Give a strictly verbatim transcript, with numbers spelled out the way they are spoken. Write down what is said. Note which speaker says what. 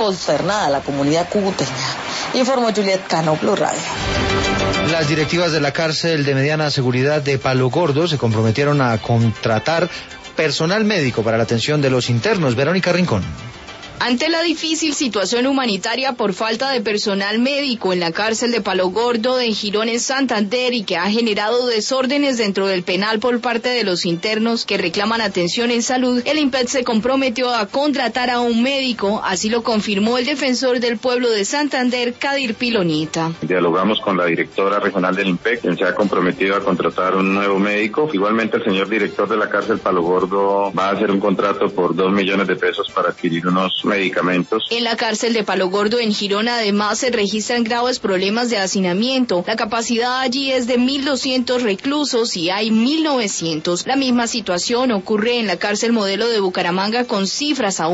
Speaker 1: consternada a la comunidad cucuteña. Informó Juliet Cano, Blue Radio.
Speaker 2: Las directivas de la cárcel de mediana seguridad de Palo Gordo se comprometieron a contratar personal médico para la atención de los internos. Verónica Rincón.
Speaker 3: Ante la difícil situación humanitaria por falta de personal médico en la cárcel de Palo Gordo de Girón en Santander y que ha generado desórdenes dentro del penal por parte de los internos que reclaman atención en salud, el IMPEC se comprometió a contratar a un médico, así lo confirmó el defensor del pueblo de Santander, Kadir Pilonita.
Speaker 4: Dialogamos con la directora regional del IMPEC, quien se ha comprometido a contratar un nuevo médico. Igualmente el señor director de la cárcel Palo Gordo va a hacer un contrato por dos millones de pesos para adquirir unos medicamentos.
Speaker 3: En la cárcel de Palo Gordo en Girón además se registran graves problemas de hacinamiento. La capacidad allí es de mil doscientos reclusos y hay mil novecientos. La misma situación ocurre en la cárcel modelo de Bucaramanga con cifras aún